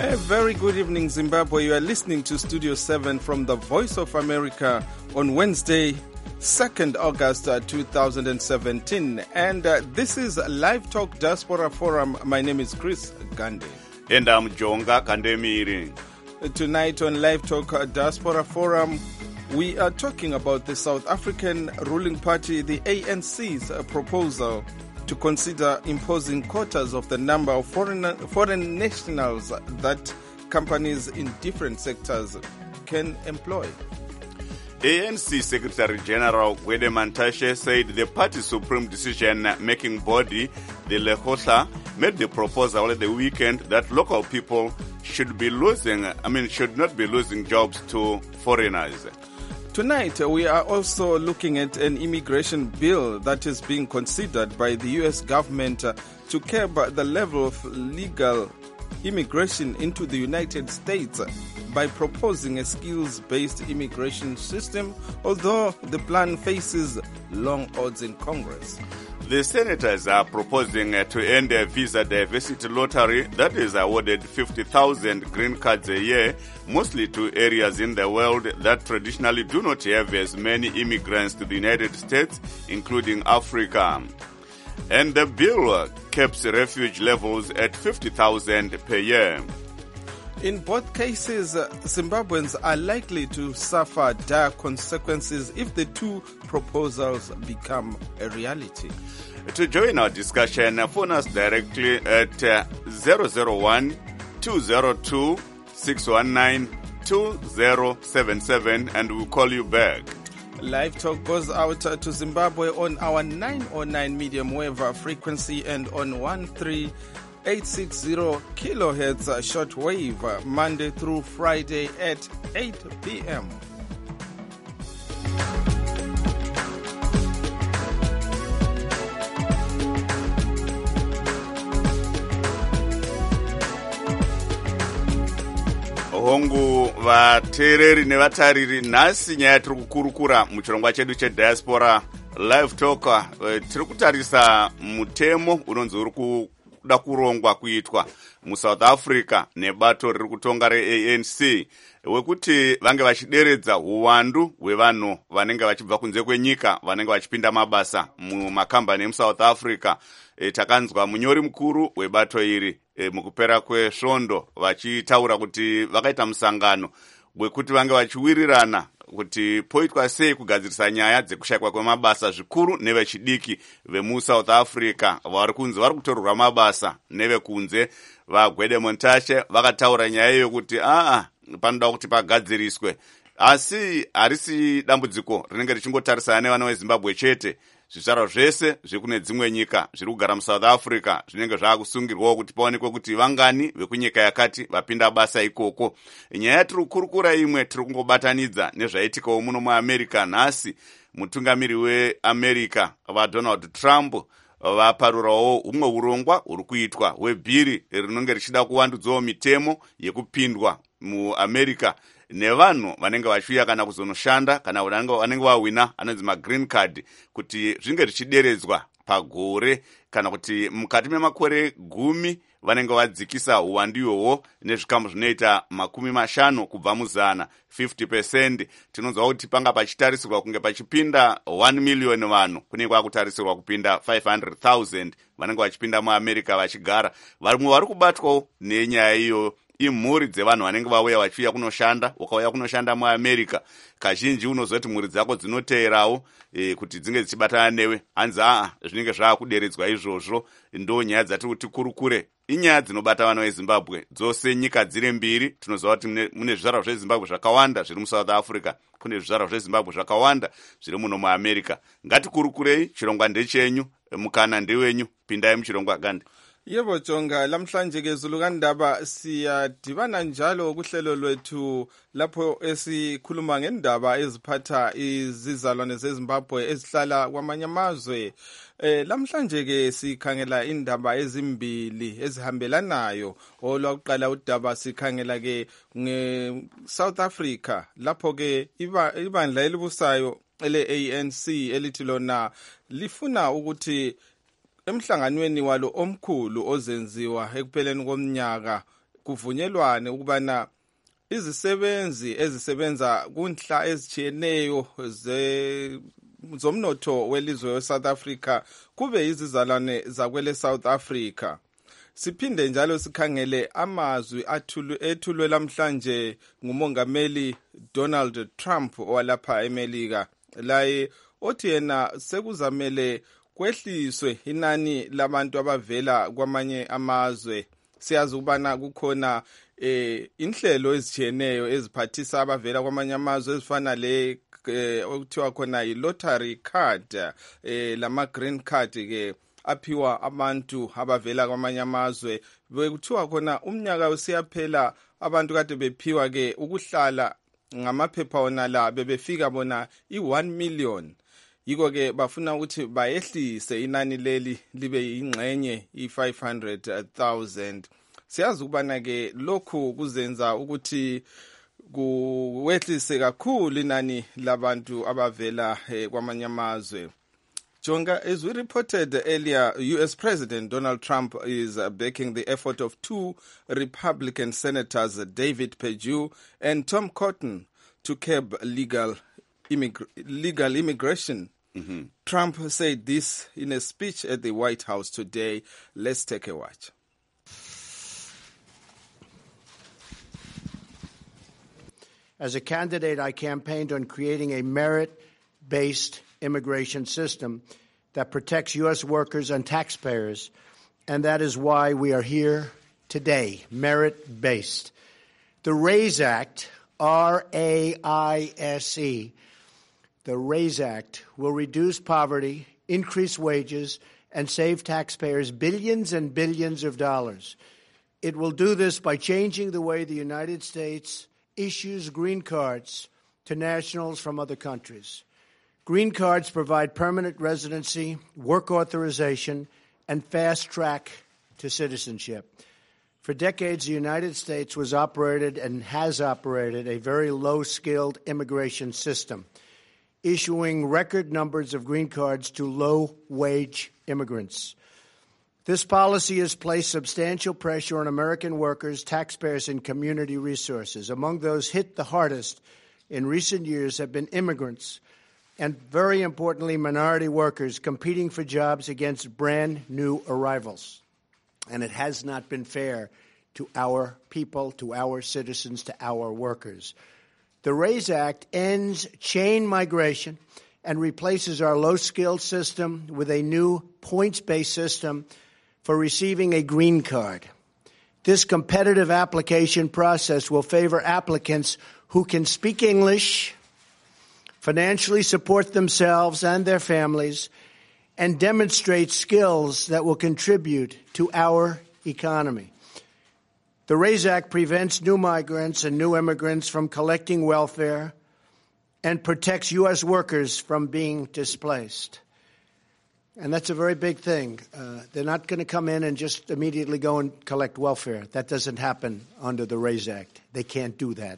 A very good evening, Zimbabwe. You are listening to Studio 7 from the Voice of America on Wednesday, 2nd August 2017. And this is Live Talk Diaspora Forum. My name is Chris Gandhi. And I'm Jonga Kandemiri. Tonight on Live Talk Diaspora Forum, we are talking about the South African ruling party, the ANC's proposal to consider imposing quotas of the number of foreign nationals that companies in different sectors can employ. ANC Secretary General Gwede Mantashe said the party's supreme decision-making body, the Lekgotla, made the proposal over the weekend that local people should not be losing jobs to foreigners. Tonight, we are also looking at an immigration bill that is being considered by the U.S. government to curb the level of legal immigration into the United States by proposing a skills-based immigration system, although the plan faces long odds in Congress. The senators are proposing to end a visa diversity lottery that is awarded 50,000 green cards a year, mostly to areas in the world that traditionally do not have as many immigrants to the United States, including Africa. And the bill caps refuge levels at 50,000 per year. In both cases, Zimbabweans are likely to suffer dire consequences if the two proposals become a reality. To join our discussion, phone us directly at 001-202-619-2077 and we'll call you back. Live Talk goes out to Zimbabwe on our 909 medium wave frequency and on 13860 kilohertz shortwave, Monday through Friday at 8 p.m. hongu vateereri nevatariri, nhasi nyaya tiri kukurukura muchirongwa chedu chediaspora live talk. Tiri kutarisa mutemo unonzi uri kuda kurongwa kuitwa muSouth Africa nebato riri kutonga reANC wekuti vange vachideredza uwandu hwevanhu vanenge vachibva kunze kwenyika vanenge vachipinda mabasa mumakambani emuSouth Africa. Takanzwa munyori mukuru webato iri mukupera kwesvondo vachitaura kuti vakaita musangano wekuti vange vachiwirirana kuti poitwa sei kugadzirisa nyaya dzekushayikwa kwemabasa zvikuru nevechidiki vemuSouth Africa vari kunze vari kutorerwa mabasa nevekunze. vaGwede Mantashe vakataura nyaya iyo kuti panoda kuti pagadziriswe, asi harisi dambudziko rinenge richingotarisana nevana veZimbabwe chete. Zvizvarwa zvese zvekune dzimwe nyika zviri kugara muSouth Africa zvinenge zvaakusungirwawo kuti paonekwe kuti vangani vekunyika yakati vapinda basa ikoko. Nyaya yatiri kukurukura imwe tiri kungobatanidza nezvaitikawo muno muAmerica nhasi. Mutungamiri weAmerica vaDonald Trump vaparurawo humwe urongwa huri kuitwa hwebhiri rinenge richida kuvandudzawo mitemo yekupindwa muAmerica nevanhu vanenge vachiuya kana kuzonoshanda kana vanenge vahwina anonzi magreen card, kuti zvinge zvichideredzwa pagore kana kuti mukati memakore 10 vanenge vadzikisa uwandu ihwohwo nezvikamu zvinoita 50 kubva muzana, 50%. Tinonzwa kuti panga pachitarisirwa kunge pachipinda 1 million vanhu, kunenge kwakutarisirwa kupinda 500,000 vanenge vachipinda muAmerica vachigara. Vamwe vari kubatwawo nenyaya iyo imhuri dzevanhu vanenge vauya vachiuya kunoshanda. Ukauya kunoshanda muAmerica, kazhinji unozoti mhuri dzako dzinoteerawo kuti dzinge dzichibatana newe. Hanzi zvinenge zvaakuderedzwa izvozvo. Ndo nyaya dzatiri kuti kurukure. Inyaya dzinobata vana veZimbabwe dzose nyika dziri mbiri. Tinoziva kuti mune zvizvarwa zveZimbabwe zvakawanda zviri muSouth Africa, kune zvizvarwa zveZimbabwe zvakawanda zviri muno muAmerica. Ngatikurukurei, chirongwa ndechenyu, mukana ndewenyu, pindai muchirongwa. Gandhi. Yebo Jonga, lamhlanje ke Zulu kandaba siyadibana njalo kuhlelo lwethu lapho esikhuluma ngendaba eziphatha izizalwane zeZimbabwe ezihlala kwamanye amazwe. Lamhlanje ke sikhangela indaba ezimbili ezihambelanayo. Olwakuqala udaba sikhangela ke ngeSouth Africa lapho ke ibandla elibusayo ele-ANC elithi lona lifuna ukuthi emhlanganweni walo omkhulu ozenziwa ekupheleni komnyaka kuvunyelwane ukubana izisebenzi ezisebenza kunhla ezitshiyeneyo zomnotho welizwe we-South Africa kube izizalwane zakwele South Africa. Siphinde njalo sikhangele amazwi ethulwe lamhlanje ngumongameli Donald Trump walapha eMelika, laye othi yena sekuzamele kwehliswe inani labantu abavela kwamanye amazwe. Siyazi ukubana kukhona inhlelo ezitshiyeneyo eziphathisa abavela kwamanye amazwe ezifana le okuthiwa khona yi-lottery card, lama-green card ke aphiwa abantu abavela kwamanye amazwe. Bekuthiwa khona umnyaka usiyaphela abantu kade bephiwa ke ukuhlala ngamaphepha wona la bebefika bona i-1 million. Yiko ke bafuna ukuthi bayehlise inani leli libe yingxenye i-500,000. Siyazi ukubana ke lokhu kuzenza ukuthi kuwehlise kakhulu inani labantu abavela kwamanye amazwe. Jonga, as we reported earlier, US President Donald Trump is backing the effort of two Republican senators, David Perdue and Tom Cotton, to curb legal immigration. Mm-hmm. Trump said this in a speech at the White House today. Let's take a watch. As a candidate, I campaigned on creating a merit-based immigration system that protects U.S. workers and taxpayers, and that is why we are here today, merit-based. The RAISE Act, R-A-I-S-E, the RAISE Act will reduce poverty, increase wages, and save taxpayers billions and billions of dollars. It will do this by changing the way the United States issues green cards to nationals from other countries. Green cards provide permanent residency, work authorization, and fast track to citizenship. For decades, the United States was operated and has operated a very low-skilled immigration system, issuing record numbers of green cards to low-wage immigrants. This policy has placed substantial pressure on American workers, taxpayers, and community resources. Among those hit the hardest in recent years have been immigrants and, very importantly, minority workers competing for jobs against brand-new arrivals. And it has not been fair to our people, to our citizens, to our workers. The RAISE Act ends chain migration and replaces our low-skilled system with a new points-based system for receiving a green card. This competitive application process will favor applicants who can speak English, financially support themselves and their families, and demonstrate skills that will contribute to our economy. The RAISE Act prevents new migrants and new immigrants from collecting welfare and protects U.S. workers from being displaced. And that's a very big thing. They're not going to come in and just immediately go and collect welfare. That doesn't happen under the RAISE Act. They can't do that.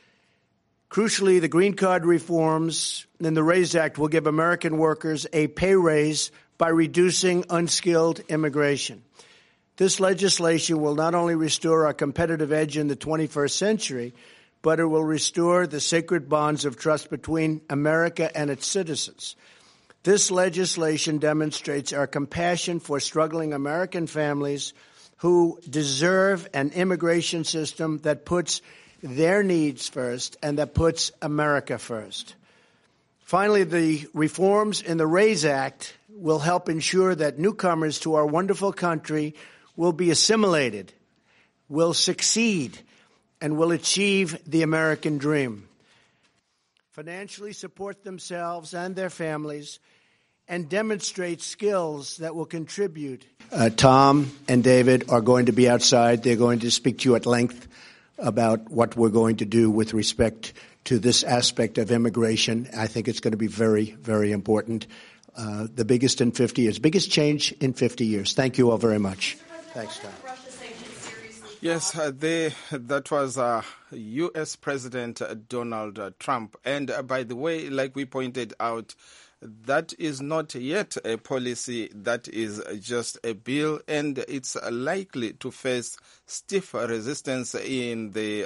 Crucially, the green card reforms in the RAISE Act will give American workers a pay raise by reducing unskilled immigration. This legislation will not only restore our competitive edge in the 21st century, but it will restore the sacred bonds of trust between America and its citizens. This legislation demonstrates our compassion for struggling American families who deserve an immigration system that puts their needs first and that puts America first. Finally, the reforms in the RAISE Act will help ensure that newcomers to our wonderful country will be assimilated, will succeed, and will achieve the American dream. Financially support themselves and their families, and demonstrate skills that will contribute. Tom and David are going to be outside. They're going to speak to you at length about what we're going to do with respect to this aspect of immigration. I think it's going to be very, very important. The biggest in 50 years, biggest change in 50 years. Thank you all very much. Thanks, Tom. Yes, that was U.S. President Donald Trump. And by the way, like we pointed out, that is not yet a policy, that is just a bill, and it's likely to face stiff resistance in the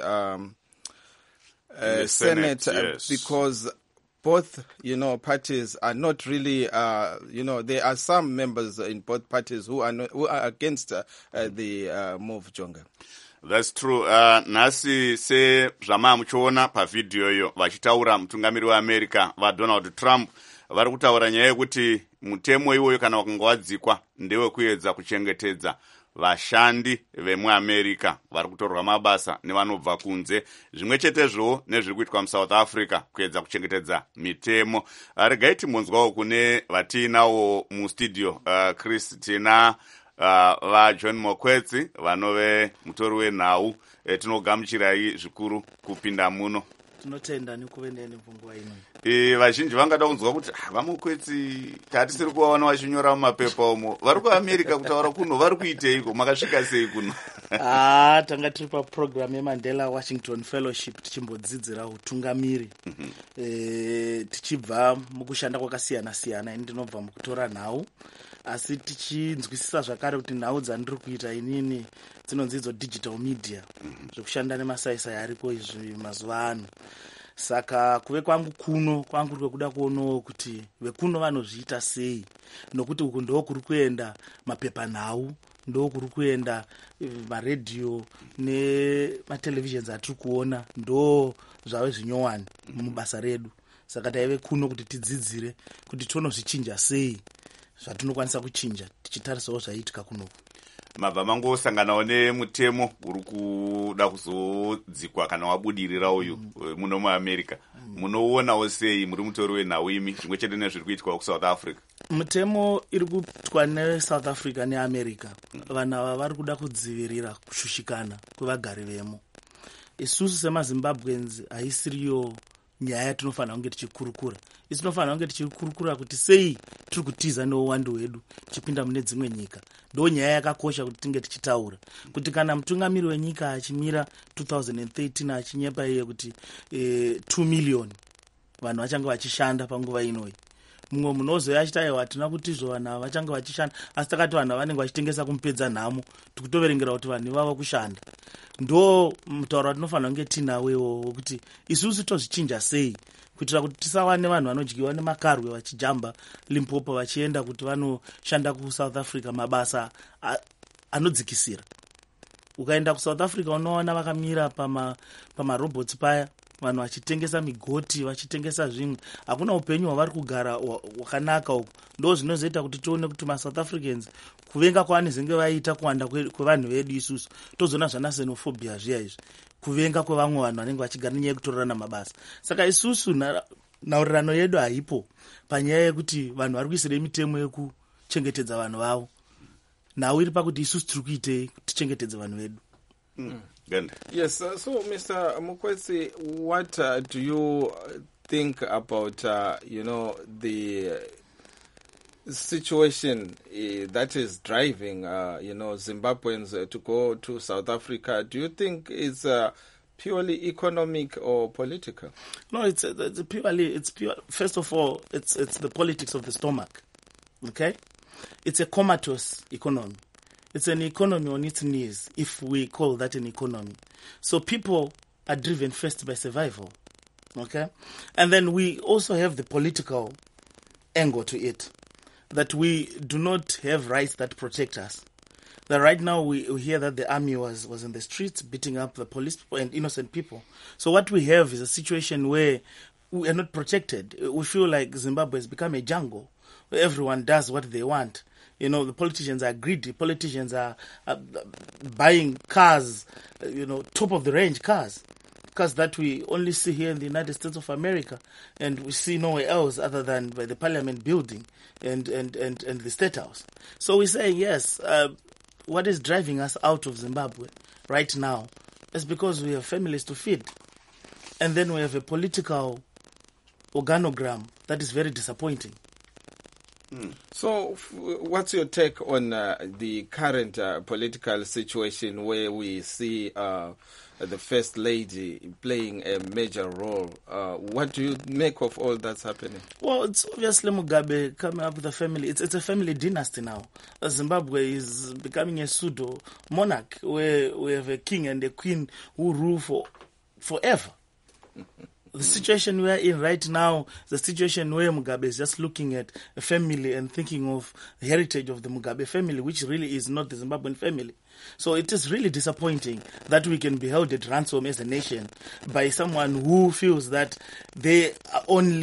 Senate, yes. because both, parties are not really, there are some members in both parties who are against the move, Jonga. That's true. Nhasi sezvama muchiona pavhidhiyo iyo vachitaura mutungamiri weAmerica vaDonald Trump vari kutaura nyaya yekuti mutemo iwoyo kana wakanga wadzikwa ndewekuedza kuchengetedza vashandi vemuAmerica vari kutorwa mabasa nevanobva kunze, zvimwe chetezvo nezviri kuitwa muSouth Africa kuedza kuchengetedza mitemo. Regai timbonzwawo kune vatiinawo mustudio Christina vaJohn Mokwetsi vanove mutori wenhau. Tinogamuchirai zvikuru kupinda muno. Tinotenda nekuve neni munguva ino. Vazhinji vangada kunzwa kuti vaMokwetsi tatisiri kuvaona vachinyora mumapepa umo, vari kuAmerica kutaura kuno vari kuiteiko, makasvika sei kuno? Tanga tiri paprogram yeMandela Washington Fellowship tichimbodzidzira utungamiri. Tichibva mukushanda kwakasiyana siyana, ini ndinobva mukutora nhau, asi tichinzwisisa zvakare kuti nhau dzandiri kuita inini dzinonzi idzo digital media, zvokushanda nemasaisai ariko izvi mazuva ano. Saka kuve kwangu kuno kwangu kwekuda kuonawo kuti vekuno vanozviita sei, nokuti uku ndo kuri kuenda mapepanhau, ndo kuri kuenda maredhiyo nematelevisions atiri kuona, ndo zvave zvinyowani mubasa redu. Saka taive kuno kuti tidzidzire kuti tonozvichinja sei zvatinokwanisa kuchinja tichitarisawo zvaiitika kunoku. Mabva mangosanganawo nemutemo uri kuda kuzodzikwa kana wabudirira uyu muno muAmerica, munouonawo sei muri mutori wenhau imi, zvimwe chete nezviri kuitwa kuSouth Africa? Mutemo iri kuitwa neSouth Africa neAmerica, vanhu ava vari kuda kudzivirira kushushikana kwevagari vemo. Isusu semaZimbabweans haisiriyo nyaya yatinofanira kunge tichikurukura. Isi tinofanira kunge tichikurukura kuti sei tiri kutiza neuwandu hwedu tichipinda mune dzimwe nyika. Ndo nyaya yakakosha kuti tinge tichitaura kuti kana mutungamiri wenyika achimira 2013 achinyepa iye kuti 2 million vanhu vachange vachishanda panguva inoyi. Mumwe munozoya achita aiwa hatina kutizvo vanhu ava vachange vachishanda, asi takati vanhu vanenge vachitengesa kumupedza nhamo, tikutoverengera kuti vanhu vava kushanda. Ndo mutauro watinofanira kunge tinawewo wokuti isusu tozvichinja sei kuitira kuti tisawa nevanhu vanodyiwa nemakarwe vachijamba Limpopo vachienda kuti vanoshanda kuSouth Africa mabasa anodzikisira. Ukaenda kuSouth Africa unoona vakamira pamarobots paya, vanhu vachitengesa migoti, vachitengesa zvimwe. Hakuna upenyu hwavari kugara wakanaka uku. Ndo zvinozoita kuti tione kuti maSouth Africans kuvenga kwavanezenge vaita kuwanda kwevanhu vedu isusu, tozoona zvana xenophobia zviya izvi, kuvenga kwevamwe vanhu vanenge vachigara nenyaya yekutorerana mabasa. Saka isusu nhaurirano yedu haipo panyaya yekuti vanhu vari kuisira mitemo yekuchengetedza vanhu vavo. Nhau iri pakuti isusu tiri kuitei kuti tichengetedze vanhu vedu. Yes, so Mr. Mokwetsi, what do you think about, the situation that is driving, Zimbabweans to go to South Africa? Do you think it's purely economic or political? No, it's pure. First of all, it's the politics of the stomach. Okay, it's a comatose economy. It's an economy on its knees, if we call that an economy. So people are driven first by survival, okay? And then we also have the political angle to it, that we do not have rights that protect us. That right now we hear that the army was in the streets beating up the police and innocent people. So what we have is a situation where we are not protected. We feel like Zimbabwe has become a jungle where everyone does what they want. The politicians are greedy. Politicians are buying cars, top of the range cars that we only see here in the United States of America, and we see nowhere else other than by the Parliament building and the State House. So we say yes. What is driving us out of Zimbabwe right now is because we have families to feed, and then we have a political organogram that is very disappointing. So, what's your take on the current political situation where we see the First Lady playing a major role? What do you make of all that's happening? Well, it's obviously Mugabe coming up with a family. It's a family dynasty now. Zimbabwe is becoming a pseudo monarch where we have a king and a queen who rule forever. The situation we are in right now, the situation where Mugabe is just looking at a family and thinking of the heritage of the Mugabe family, which really is not the Zimbabwean family. So it is really disappointing that we can be held at ransom as a nation by someone who feels that they are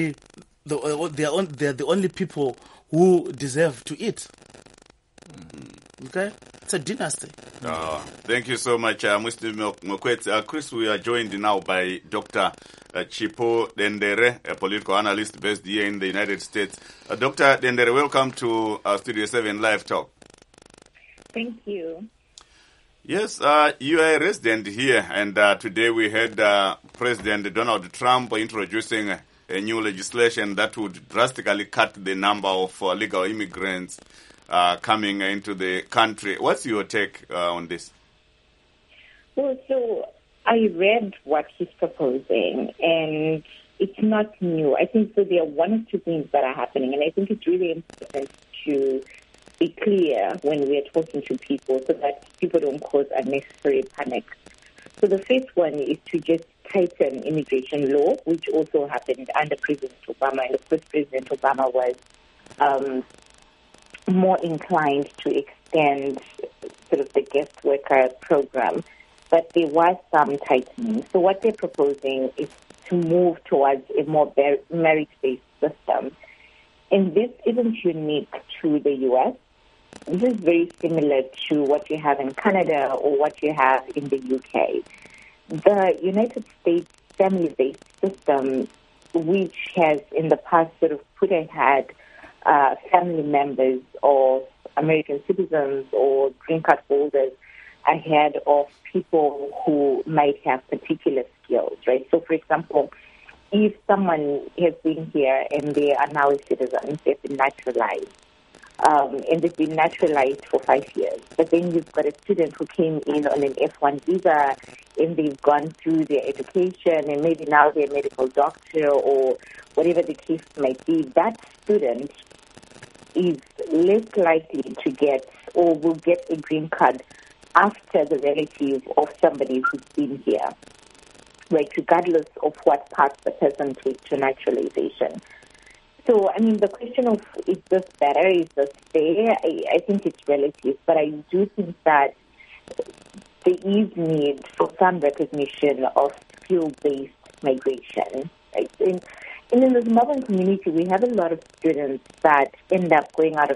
the only people who deserve to eat. Okay? It's a dynasty. Thank you so much, Mr. Mokwetsi. Chris, we are joined now by Dr. Chipho Dendere, a political analyst based here in the United States. Dr. Dendere, welcome to Studio 7 Live Talk. Thank you. Yes, you are a resident here, and today we had President Donald Trump introducing a new legislation that would drastically cut the number of legal immigrants coming into the country. What's your take on this? Well, so I read what he's proposing, and it's not new. I think so there are one or two things that are happening, and I think it's really important to be clear when we are talking to people so that people don't cause unnecessary panic. So the first one is to just tighten immigration law, which also happened under President Obama, and of course President Obama was more inclined to extend sort of the guest worker program, but there was some tightening. So what they're proposing is to move towards a more merit-based system. And this isn't unique to the U.S. This is very similar to what you have in Canada or what you have in the U.K. The United States family-based system, which has in the past sort of put ahead family members of American citizens or green card holders ahead of people who might have particular skills, right? So, for example, if someone has been here and they are now a citizen, they've been naturalized, and they've been naturalized for 5 years, but then you've got a student who came in on an F1 visa and they've gone through their education and maybe now they're a medical doctor or whatever the case might be, that student is less likely to get or will get a green card after the relative of somebody who's been here, right, regardless of what path the person took to naturalization. So, I mean, the question of is this better, is this fair, I think it's relative, but I do think that there is need for some recognition of skill-based migration, right? And in the Zimbabwean community, we have a lot of students that end up going out of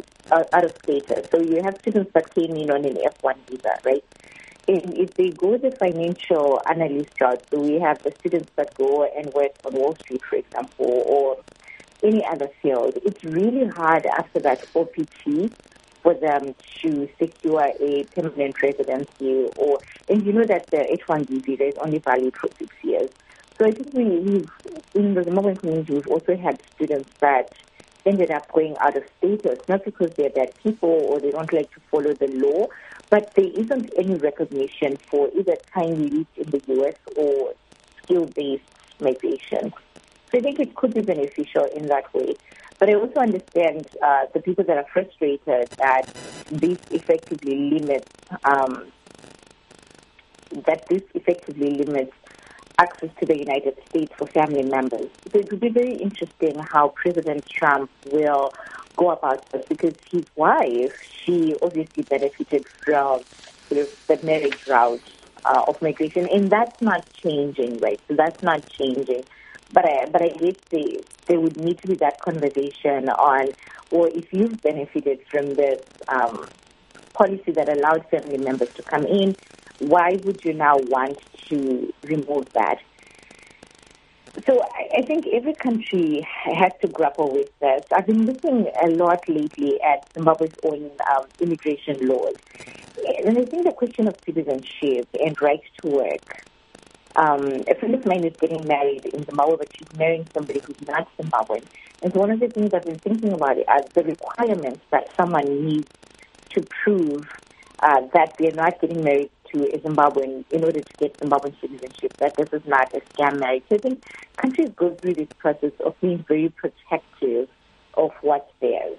status. So you have students that came in on an F1 visa, right? And if they go the financial analyst route, so we have the students that go and work on Wall Street, for example, or any other field, it's really hard after that OPT for them to secure a permanent residency, and you know that the H-1B visa is only valid for 6 years. So I think we've in the Zimbabwean community, we've also had students that ended up going out of status, not because they're bad people or they don't like to follow the law, but there isn't any recognition for either time released in the U.S. or skill-based migration. So I think it could be beneficial in that way. But I also understand the people that are frustrated that this effectively limits access to the United States for family members. So it would be very interesting how President Trump will go about this, because his wife, she obviously benefited from sort of the marriage route of migration, and that's not changing, right? So that's not changing. But I guess there would need to be that conversation on, or if you've benefited from this policy that allowed family members to come in, why would you now want to remove that? So I think every country has to grapple with this. I've been looking a lot lately at Zimbabwe's own immigration laws. And I think the question of citizenship and right to work A friend of mine is getting married in Zimbabwe, but she's marrying somebody who's not Zimbabwean. And so one of the things I've been thinking about are the requirements that someone needs to prove that they're not getting married to a Zimbabwean in order to get Zimbabwean citizenship, that this is not a scam marriage. So I think countries go through this process of being very protective of what's theirs.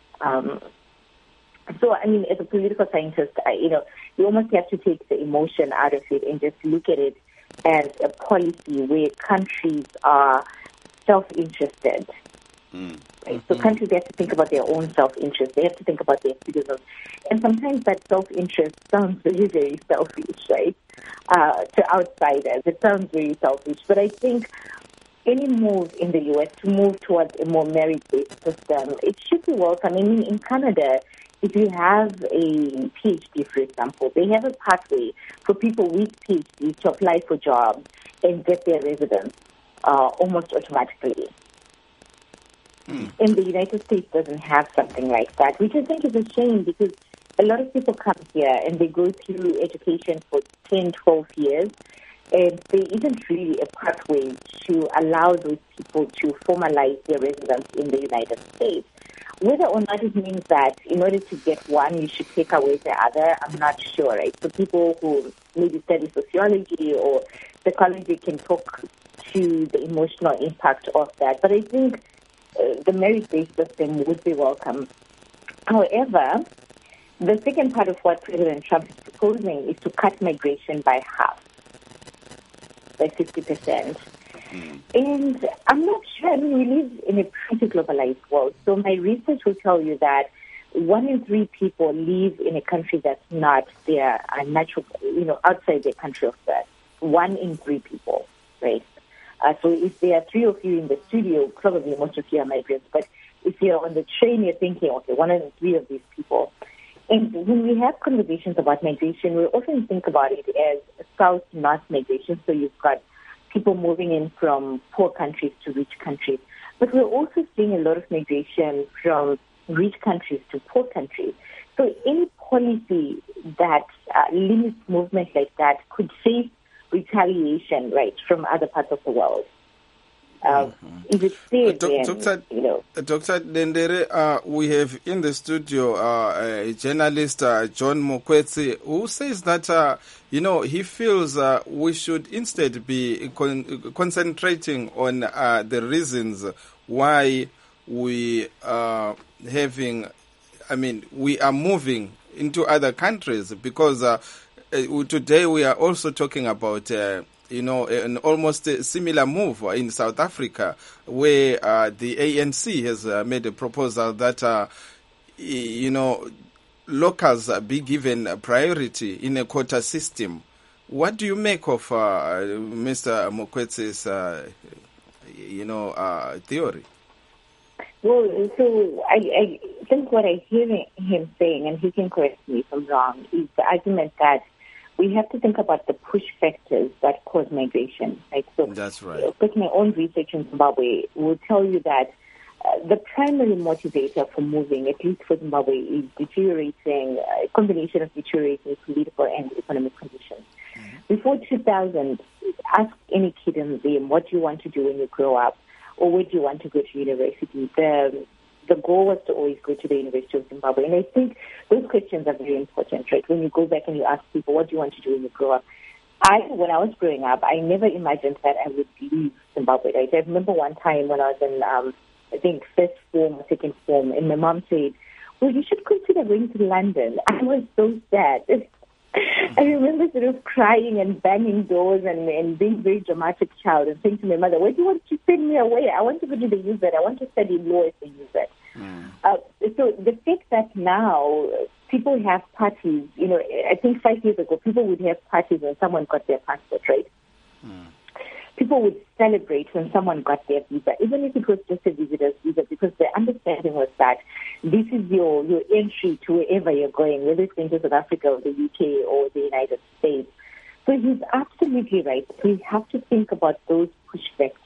So, I mean, as a political scientist, you almost have to take the emotion out of it and just look at it as a policy where countries are self-interested. Right? So countries have to think about their own self-interest. They have to think about their citizens. And sometimes that self-interest sounds very, very selfish, right? To outsiders, it sounds very selfish. But I think any move in the U.S. to move towards a more merit-based system, it should be welcome. I mean, in Canada, if you have a PhD, for example, they have a pathway for people with PhDs to apply for jobs and get their residence almost automatically. And the United States doesn't have something like that, which I think is a shame because a lot of people come here and they go through education for 10, 12 years, and there isn't really a pathway to allow those people to formalize their residence in the United States. Whether or not it means that in order to get one, you should take away the other, I'm not sure, right? So people who maybe study sociology or psychology can talk to the emotional impact of that. But I think the merit-based system would be welcome. However, the second part of what President Trump is proposing is to cut migration by half, by 50%. And I'm not sure. I mean, we live in a pretty globalized world. So my research will tell you that 1 in 3 people live in a country that's not their natural, outside their country of birth. 1 in 3 people, right? So if there are 3 of you in the studio, probably most of you are migrants. But if you're on the train, you're thinking, okay, 1 in 3 of these people. And when we have conversations about migration, we often think about it as south-north migration. So you've got people moving in from poor countries to rich countries. But we're also seeing a lot of migration from rich countries to poor countries. So any policy that limits movement like that could face retaliation, right, from other parts of the world. If it stays Dr. Dendere, we have in the studio a journalist, John Mokwetsi, who says that, he feels we should instead be concentrating on the reasons why we are we are moving into other countries, because today we are also talking about an almost similar move in South Africa, where the ANC has made a proposal that, locals be given priority in a quota system. What do you make of Mr. Mokwetsi's, theory? Well, so I think what I hear him saying, and he can correct me if I'm wrong, is the argument that we have to think about the push factors that cause migration. Right? So that's right. Of course, my own research in Zimbabwe will tell you that the primary motivator for moving, at least for Zimbabwe, is deteriorating, a combination of deteriorating political and economic conditions. Before 2000, ask any kid in the game, what do you want to do when you grow up, or where do you want to go to university? The goal was to always go to the University of Zimbabwe. And I think those questions are very important, right? When you go back and you ask people, what do you want to do when you grow up? When I was growing up, I never imagined that I would leave Zimbabwe, right? I remember one time when I was in, I think, first form or second form, and my mom said, well, you should consider going to London. I was so sad. I remember sort of crying and banging doors and being a very dramatic child and saying to my mother, why do you want to send me away? I want to go to the UZ. I want to study law at the UZ. So the fact that now people have parties, I think 5 years ago, people would have parties when someone got their passport, right? People would celebrate when someone got their visa, even if it was just a visitor's visa, because the understanding was that this is your entry to wherever you're going, whether it's going to South Africa or the UK or the United States. So he's absolutely right. We have to think about those push factors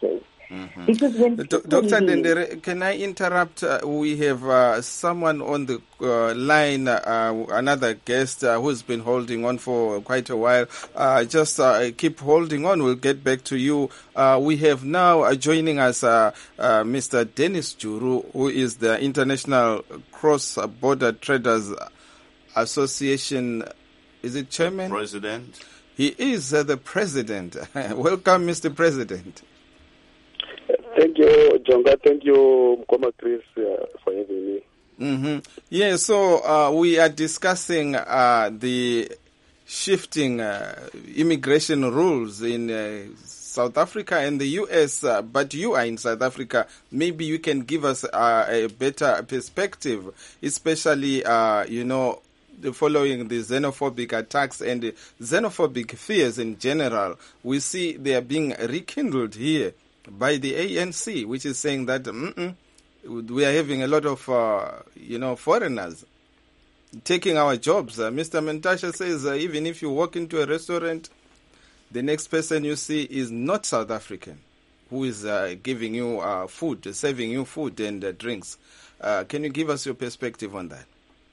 Because when Dr. Dendere, can I interrupt? We have someone on the line, another guest who's been holding on for quite a while. Just keep holding on. We'll get back to you. We have now joining us Mr. Dennis Juru, who is the International Cross-Border Traders Association. Is it chairman? President. He is the president. Welcome, Mr. President. Thank you, Jonga. Thank you, Mkoma Chris, for having me. Mm-hmm. Yeah, so we are discussing the shifting immigration rules in South Africa and the U.S., but you are in South Africa. Maybe you can give us a better perspective, especially, following the xenophobic attacks and the xenophobic fears in general. We see they are being rekindled here by the ANC, which is saying that we are having a lot of, foreigners taking our jobs. Mr. Mentashe says even if you walk into a restaurant, the next person you see is not South African, who is giving you food, serving you food and drinks. Can you give us your perspective on that?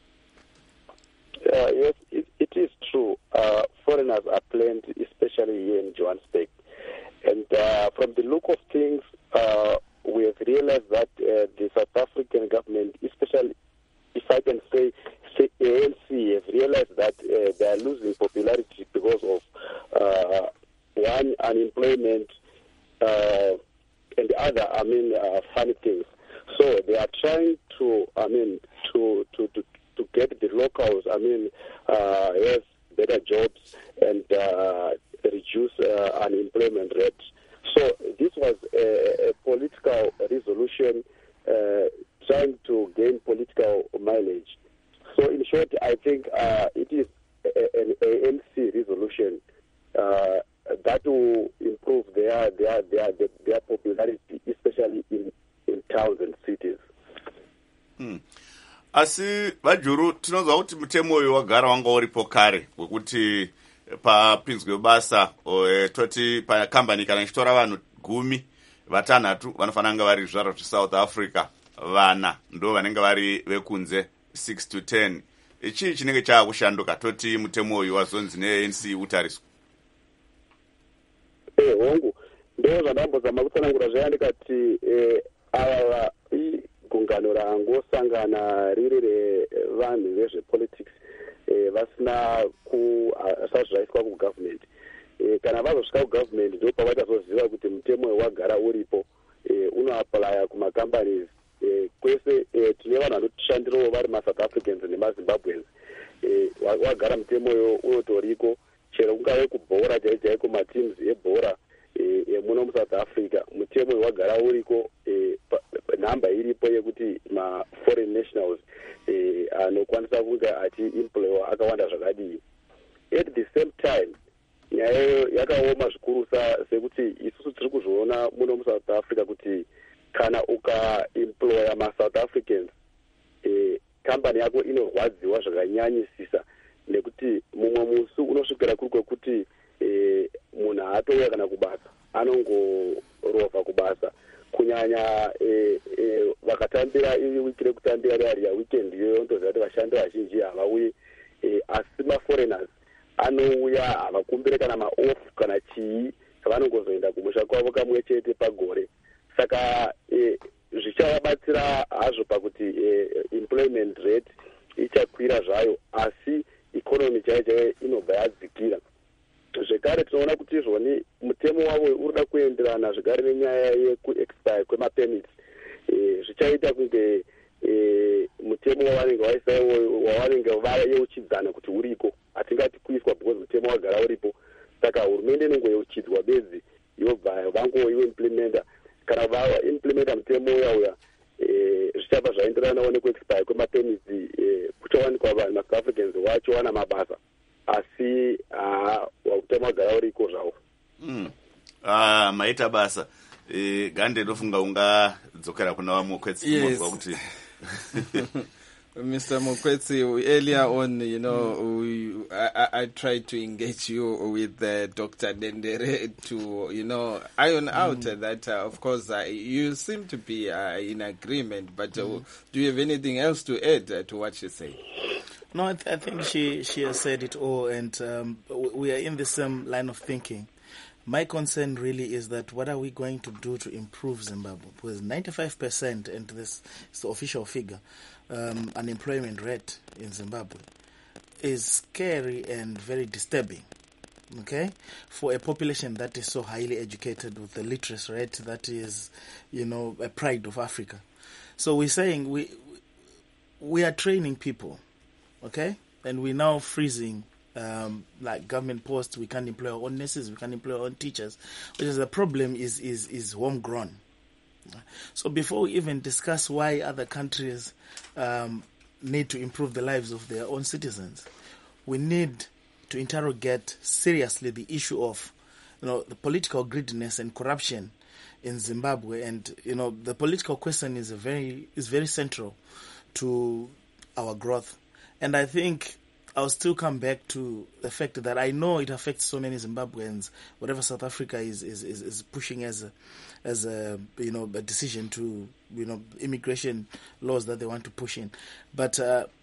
Yes, it is true. Foreigners are plenty, especially here in Johannesburg. And from the look of things, we have realized that the South African government, especially, if I can say ANC, have realized that they are losing popularity because of, one, unemployment, and the other, funny things. So they are trying to, to get the locals, have better jobs and reduce unemployment rate. So this was a political resolution trying to gain political mileage. So in short, I think it is an ANC resolution that will improve their popularity, especially in towns and cities. Asi vajuru tinozwa kuti mutemo uyu wagara wanga uripo kare wekuti papinzwe basa toti pakambani kana ichitora vanhu 10 vatanhatu vanofanira kunge vari zvizvarwa zveSouth Africa, vana ndo vanenge vari vekunze 6 to 10. Ichi chinenge chaakushanduka toti mutemo uyu wazonzi neANC utariswa. Hongu ndo zvandambozama kutsanangura zvaya ndikati ava gungano rangosangana riri revanhu vezvepolitics vasina sazvaiswa kugovernment. Kana vazosvika kugovernment ndo pavatazoziva kuti mutemo wagara uripo unoaplya kumacompanies kwese. Tine vanhu vanotishandirawo vari maSouth Africans nemaZimbabweans. Wagara mutemo uyo unotoriko, chero kungave kubhora chaiko mateams ebhora muno muSouth Africa, mutemo wagara uriko, nhamba iripo yekuti ma-foreign nationals anokwanisa kunge achiemploywa akawanda zvakadii. At the same time, nyaya yakaoma zvikurusa sekuti isusu tiri kuzviona muno muSouth Africa kuti kana ukaemploya maSouth Africans, kambani yako inorwadziwa zvakanyanyisisa, nekuti mumwe musi unosvikira kuri kwekuti munhu haatouya kana kubasa, anongorovha kubasa. Kunyanya vakatambira iri wiki rekutambira rari yaweekend iyoyo ndoziva kuti vashandi vazhinji havauyi, asi maforeigners anouya, havakumbire kana maoff kana chii, vanongozoenda kumusha kwavo kamwe chete pagore. Saka zvichavabatsira hazvo pakuti employment rate ichakwira zvayo, asi economy chaiyo inobva yadzikira. Zvekare tinoona kuti izvoni mutemo wavo urida kuenderana zvekare nenyaya yekuexpire kwemapermits. Zvichaita kunge mutemo wavanenge vayeuchidzana kuti uriko, hatingati kuiswa because mutemo wagara uripo. Saka hurumende inongoyeuchidzwa bedzi yobva vangoimplementa. Kana vaimplementa mutemo uya zvichava zvaenderanawo nekuexpire kwemapermits, kuchawanikwa vanhu maSouth Africans vachiwana mabasa, asi mutemo wagara uriko zvawo. Maita basa gande ndofunga ungadzokera kuna vamwe kwetsi kuti Mr. Mokwetsi, earlier on, I tried to engage you with Dr. Dendere to, iron out that, of course, you seem to be in agreement, but do you have anything else to add to what she said? No, I think she has said it all, and we are in the same line of thinking. My concern really is that what are we going to do to improve Zimbabwe? Because 95%, and this is the official figure, unemployment rate in Zimbabwe is scary and very disturbing, okay? For a population that is so highly educated with the literacy rate that is, a pride of Africa. So we're saying we are training people, okay? And we're now freezing like government posts. We can't employ our own nurses, we can't employ our own teachers, which is the problem is homegrown. So before we even discuss why other countries need to improve the lives of their own citizens, we need to interrogate seriously the issue of the political greediness and corruption in Zimbabwe. And the political question is very central to our growth. And I think I'll still come back to the fact that I know it affects so many Zimbabweans, whatever South Africa is pushing as a decision to, immigration laws that they want to push in. But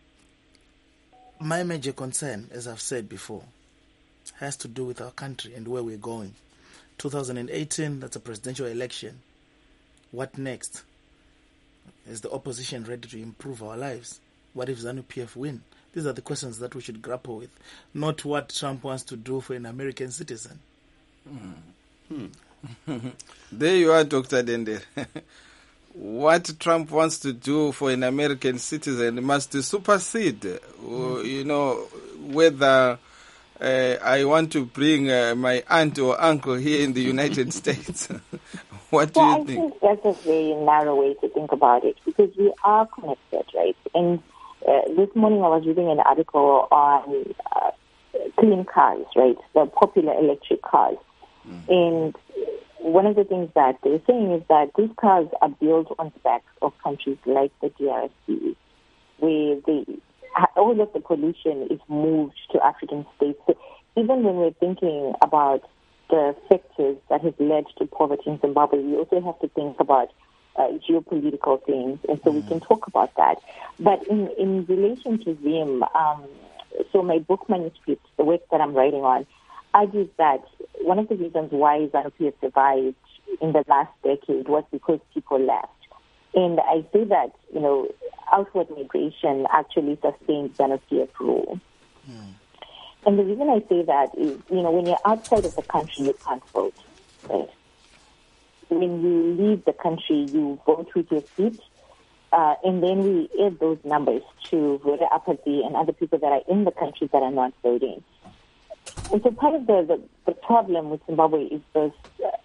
my major concern, as I've said before, has to do with our country and where we're going. 2018, that's a presidential election. What next? Is the opposition ready to improve our lives? What if ZANU-PF win? These are the questions that we should grapple with, not what Trump wants to do for an American citizen. There you are, Dr. Dendere. What Trump wants to do for an American citizen must supersede, whether I want to bring my aunt or uncle here in the United States. What do you think? I think that's a very narrow way to think about it, because we are connected, right? And this morning I was reading an article on clean cars, right? The popular electric cars. And one of the things that they're saying is that these cars are built on the backs of countries like the DRC, where all of the pollution is moved to African states. So even when we're thinking about the factors that have led to poverty in Zimbabwe, we also have to think about geopolitical things, and so we can talk about that. But in relation to Zim, so my book manuscript, the work that I'm writing on, argues that one of the reasons why ZANU-PF survived in the last decade was because people left. And I say that, outward migration actually sustained ZANU-PF rule. And the reason I say that is, when you're outside of the country, you can't vote, right? When you leave the country, you vote with your feet, and then we add those numbers to voter apathy and other people that are in the country that are not voting. And so part of the problem with Zimbabwe is this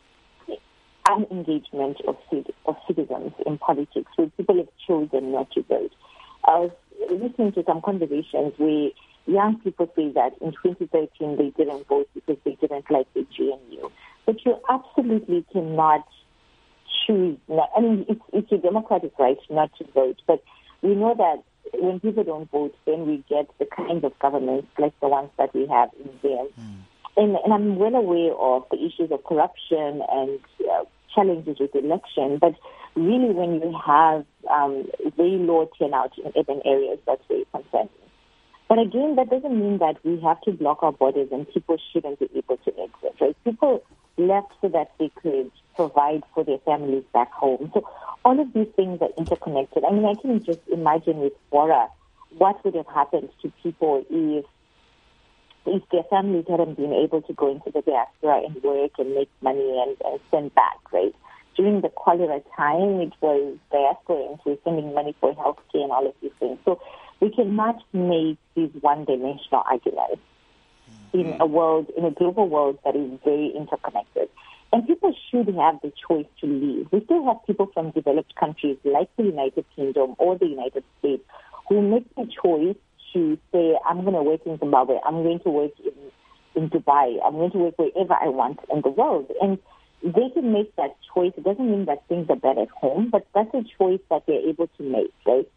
unengagement of citizens in politics, where people have chosen not to vote. I was listening to some conversations where young people say that in 2013 they didn't vote because they didn't like the GNU. But you absolutely cannot choose. I mean, it's a democratic right not to vote, but we know that when people don't vote, then we get the kinds of governments like the ones that we have in there. And I'm well aware of the issues of corruption and challenges with election, but really when you have very low turnout in urban areas, that's very concerning. But again, that doesn't mean that we have to block our borders and people shouldn't be able to exit, right? People left so that they could provide for their families back home. So all of these things are interconnected. I mean, I can just imagine with Bora what would have happened to people if their families hadn't been able to go into the diaspora and work and make money and send back, right? During the cholera time, it was diasporans who were sending money for healthcare and all of these things. So we cannot make these one-dimensional arguments in a global world that is very interconnected. And people should have the choice to leave. We still have people from developed countries like the United Kingdom or the United States who make the choice to say, I'm going to work in Zimbabwe, I'm going to work in Dubai, I'm going to work wherever I want in the world. And they can make that choice. It doesn't mean that things are bad at home, but that's a choice that they're able to make, right?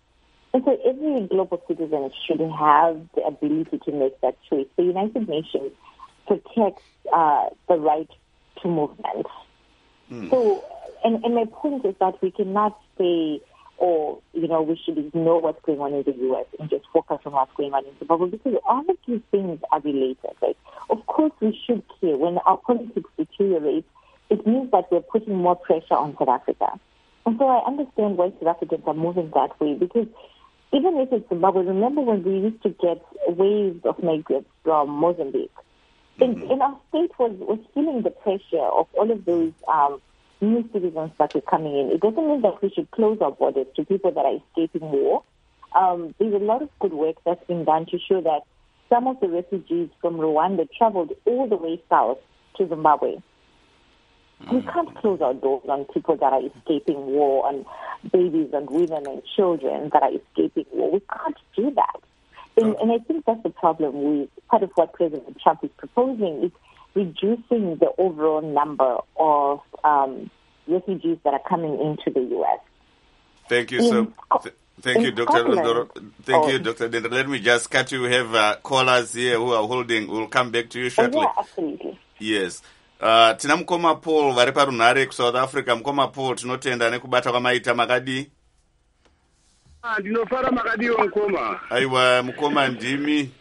And so every global citizen should have the ability to make that choice. The United Nations protects the right to movement. So, and my point is that we cannot say, we should ignore what's going on in the U.S. and just focus on what's going on in Zimbabwe, because all of these things are related, right? Of course, we should care. When our politics deteriorate, it means that we're putting more pressure on South Africa. And so I understand why South Africans are moving that way, because even if it's Zimbabwe, remember when we used to get waves of migrants from Mozambique? And our state was feeling the pressure of all of those new citizens that were coming in. It doesn't mean that we should close our borders to people that are escaping war. There's a lot of good work that's been done to show that some of the refugees from Rwanda traveled all the way south to Zimbabwe. We can't close our doors on people that are escaping war, and babies and women and children that are escaping war. We can't do that. And I think that's the problem with part of what President Trump is proposing is reducing the overall number of refugees that are coming into the U.S. Thank you, thank you, Dr. Ndoro. Thank you, Dr. Dendro. Let me just cut you. We have callers here who are holding. We'll come back to you shortly. Yeah, absolutely. Yes. Tina Mukoma Paul vari parunhare kuSouth Africa. Mukoma Paul, tinotenda nekubata kwamaita makadi. Ndinofara makadiwo Mukoma. Aiwa Mukoma ndimi.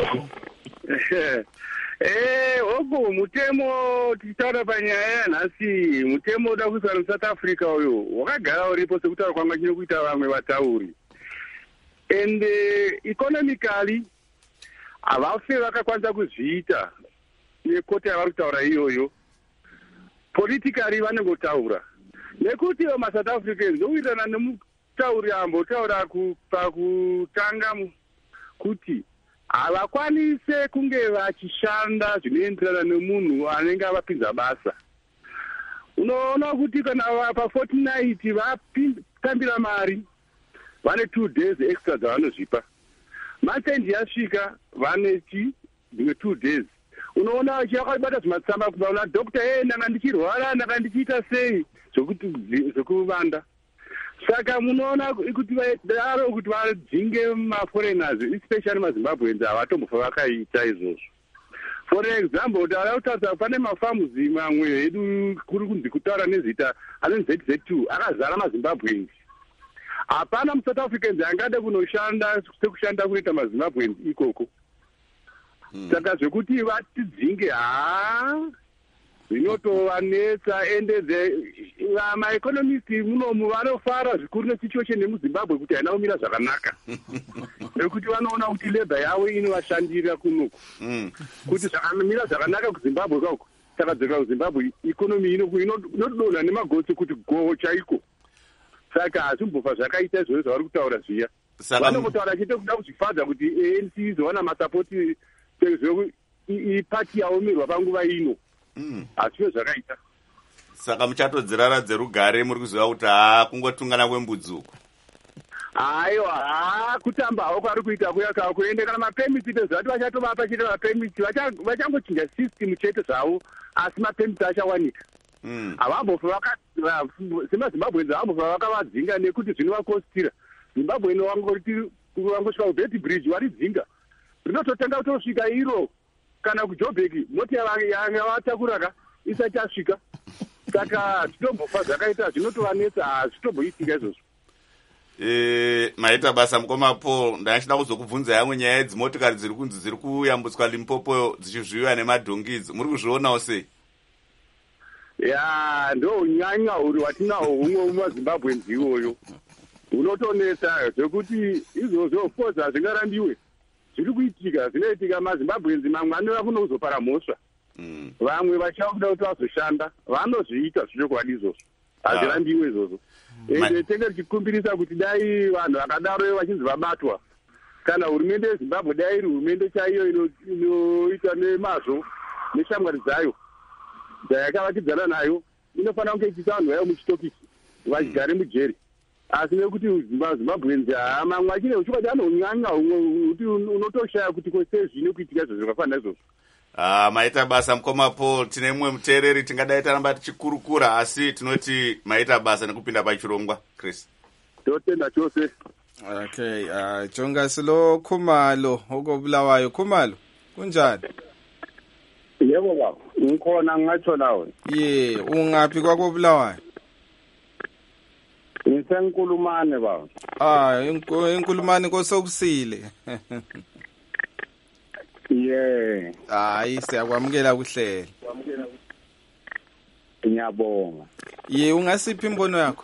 Ogo mutemo tichitaura panyaya yanhasi, mutemo uda kuiswa muSouth Africa uyo wakagara uripo sekutaura kwanga chinokuita vamwe vatauri. And economically havafe vakakwanisa kuzviita nekoti yavari kutaura iyoyo. Politically vanongotaura nekuti maSouth Africans ndokuitana nemutauri ambotaura pakutanga kuti havakwanise kunge vachishanda zvinoenderana nemunhu anenge avapinza basa. Unoona kuti kana pafortnight vapambira mari vane 2 days extra dzavanozvipa. Matendi yasvika vane dzimwe 2 days. Unoona chakabata zvimatsamba kubaona doctor ndanga ndichirwara ndanga ndichiita sei zvokuvanda. Saka munoona kuti vadaro kuti vadzinge maforeigners especially maZimbabweans avatombofa vakaita izvozvo. For example, taura pane mafamuzi mamwe edu kuri kunzi kutaura nezita anonzi ZZ2 akazara maZimbabweans. Hapana muSouth Africans angade kunoshanda sekushanda kuita maZimbabweans ikoko. Saka zvekuti vatidzinge zvinotovanetsa ende maeconomist munomu vanofara zvikuru nesituation yemuZimbabwe kuti haina kumira zvakanaka. Nekuti vanoona kuti labor yavo inovashandira kunoku. Kuti zvakamira zvakanaka kuZimbabwe kako. Saka dzoka kuZimbabwe economy inotodonha nemagotsi kuti go chaiko. Saka hazvimbofa zvakaita izvozvo zvavari kutaura zviya. Vanongotaura chete kuda kuzvifadza kuti ANC izowana masapoti ipati yaomerwa panguva ino. Hazviyo zvakaita. Saka muchatodzirara dzerugare muri kuziva kuti kungotungana kwembudzuko. Aiwa, kutamba hako kwari kuita kuyaka kuende kana mapemiti pezvati vachatovapa chete mapemiti vachangochinja system chete zvavo asi mapemiti achawanika. Havambofa semaZimbabweans havambofa vakavadzinga nekuti zvinovakostira. Zimbabwe wangosvika kuBet Bridge waridzinga. Rinototanga kutosvika iro kana kuJoburg moti yanga vatakuraka isati asvika. Saka zvitombofa zvakaita zvinotovanetsa hazvitomboitika izvozvo. Maita basa Mukoma Paul, ndachida kuzokubvunza yamwe nyaya dzimotikari dziri kunzi dziri kuyambutswa Limpopo dzichizviuya nemadhongizi. Muri kuzvionawo sei? Ya, ndo unyanya huri watinawo humwe mumaZimbabweans iwoyo. Unotonetsa zvekuti izvozvo of course hazvingarambiwe. Zviri kuitika, zvinoitika maZimbabweans mamwe anova kuno kuzopara mhosva. Vamwe vachakuda kuti vazoshanda, vanozviita zvichokwadi izvozvo. Hazvirambiwe izvozvo. Ende tenge tichikumbirisa kuti dai vanhu vakadaro vachinzi vabatwa. Kana hurumende yeZimbabwe dai iri hurumende chaiyo inoita nemazvo neshamwari dzayo. Dzayakavakidzana nayo, inofanira kunge ichiisa vanhu vayo muchitokisi, vachigare mujeri. Asi nekuti Zimbabweans mamwe achine uchikwati anonyanya humwe kuti unotoshaya kuti kwese zvine kuitika izvo zvakafanira izvozvo. Maita basa Mukoma Paul, tine mumwe muteereri tingadai taramba tichikurukura asi tinoti maita basa nekupinda pachirongwa. Chris. Totenda chose. Okay, jonga silo Khumalo okobulawayo. Khumalo, kunjani? Yebo baba, ngikhona ngatsho lawo. Ungaphi kwakobulawayo? Ngisenkulumane baba. Enkulumane kosokusile. Hayi siyakwamukela kuhlelo. Ngiyabonga. Ungasiphi imbono yakho?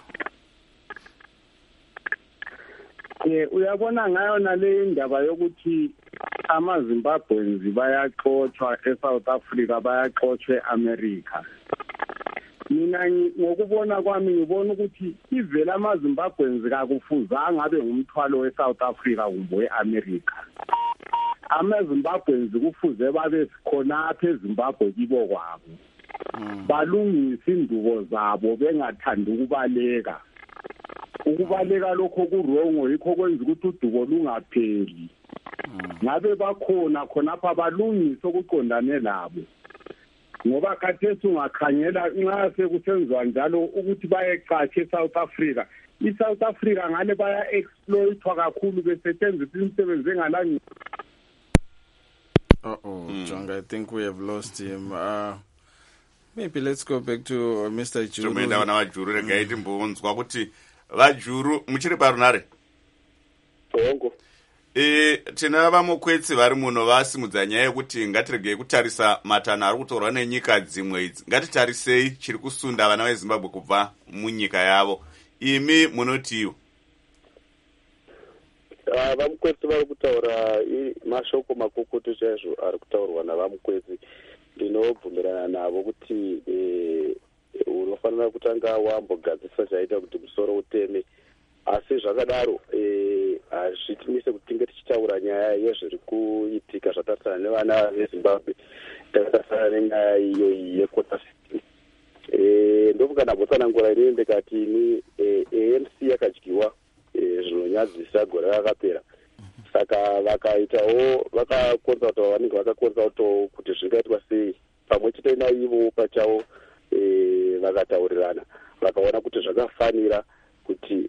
Uyabona ngayo nale indaba yokuthi amaZimbabweans bayaxoxwa eSouth Africa bayaxoxwa eAmerica. Mina ngokubona kwami ngibona ukuthi ivela amaZimbabweans kakufuzanga abe ngumthwalo weSouth Africa kumbe weAmerica. AmaZimbabweans kufuze babe khona apha eZimbabwe kibo kwabo. Balungise indubo zabo bengathandi ukubaleka. Ukubaleka lokho kurongo yikho kwenza ukuthi udubo lungapheli. Ngabe bakhona khonapha balungise okuqondane labo. Ngoba khathesi ungakhangela nxa sekusenziwa njalo ukuthi bayecatsha eSouth Africa. ISouth Africa ngale baya exploitwa kakhulu besetshenziswa imisebenzi engalani. Jong, I think we have lost him. Maybe let's go back to Mr. Juru. Tumenda wana wajuru regaiti mbunzwa kuti vajuru muchiri parunare. Bongo. Tina vamukwetsi vari muno vasimudza nyaya yekuti ngatiregei kutarisa matanho ari kutorwa nenyika dzimwe idzi. Ngatitarisei chiri kusunda vana veZimbabwe kubva munyika yavo. Imi munotiwo. Vamukwetsi vari kutaura mashoko makukutu chaizvo ari kutaurwa navamukwetsi. Ndinobvumirana navo kuti unofanira kutanga wambogadzisa chaita kuti musoro uteme. Asi zvakadaro hazvitimise kuti tinge tichitaura nyaya yezviri kuitika zvatarisana nevana veZimbabwe takatasana nenyaya iyo yekota system. Ndofunga ndambotsanangura inini ndikati ini ANC yakadyiwa zvinonyadzisa gore rakapera. Saka vakaitawo vakakonzertawo vanenge vakakonzertawo kuti zvingaitwa sei pamwe chete naivo pachavo vakataurirana vakaona kuti zvakafanira kuti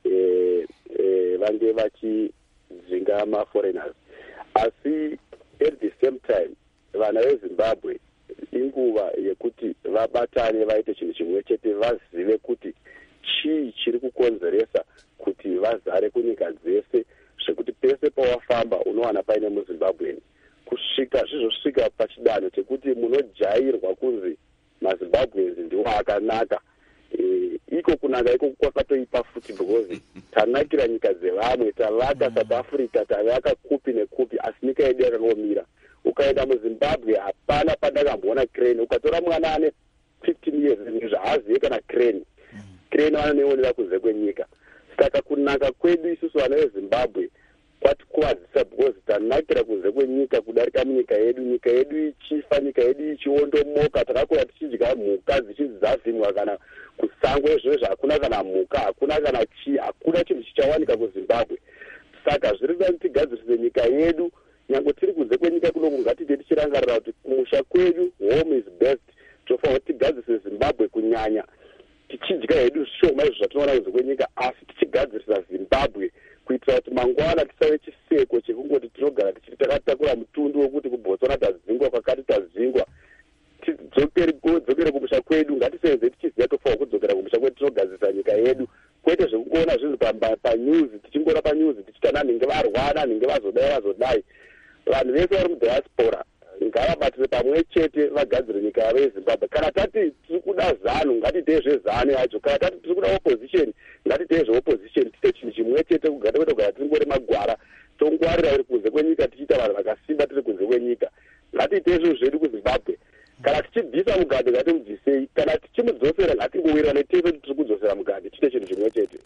vange vachidzinga maforeigners. Asi at the same time vana veZimbabwe inguva yekuti vabatane vaite chinhu chimwe chete vazive kuti chii chiri kukonzeresa kuti vazare kunyika dzese zvekuti pese pawafamba unowana paine muZimbabwe kusvika zvizosvika pachidanho chekuti munojairwa kunzi maZimbabweans ndiwo akanaka. Iko kunaka iko kwakatoipa futi because tanakira nyika dzevamwe tavaka South Africa tavaka kupi nekupi asi nyika yedu yakangomira. Ukaenda muZimbabwe hapana pandakamboona crane. Ukatora mwana ane 15 years zvaazive kana crane vanoneonera kunze kwenyika. Saka kunaka kwedu isusu vana veZimbabwe kwatikuvadzisa because tanakira kunze kwenyika kudarika munyika yedu. Nyika yedu ichifa, nyika yedu ichiondomoka, takakura tichidya mhuka dzichidzavhinwa kana kusango ezvozvo hakuna kana mhuka, hakuna kana chii, hakuna chinhu chichawanika kuZimbabwe. Saka zviri kuda tigadzirise nyika yedu nyange tiri kunze kwenyika kunoku ngatide tichirangarira kuti kumusha kwedu home is best. Tofanira tigadzirise Zimbabwe kunyanya tichidya hedu shoma izvo zvatinoona kunze kwenyika asi tichigadzirisa Zimbabwe kuitira kuti mangwana tisave chiseko chekungoti tinogara takatakura mutundu wekuti kuBotswana tadzingwa kwakati tadzingwa tidzokere kumusha kwedu. Ngatisenze tichiziva tofanira kudzokera kumusha kwedu tinogadzirisa nyika yedu kwete zvekuona zvinhu panews tichingoona panews tichitana nhinge varwana nhinge vazodai. Vanhu vese vari mudiaspora ngavabatire pamwe chete vagadzire nyika yavo yeZimbabwe. Kana tati tiri kuda zano ngatiitei zvezano yacho, kana tati tiri kuda opposition ngatiitei zveopposition. Tiite chinhu chimwe chete kugara kugara tingore magwara tongwarira iri kunze kwenyika tichiita vanhu vakasimba tiri kunze kwenyika. Ngatiitei izvo zvedu kuZimbabwe. Kana tichibvisa mugadhe ngatimubvisei, kana tichimudzosera ngatingowirwa netese tiri kudzosera mugadhe tiite chinhu chimwe chete.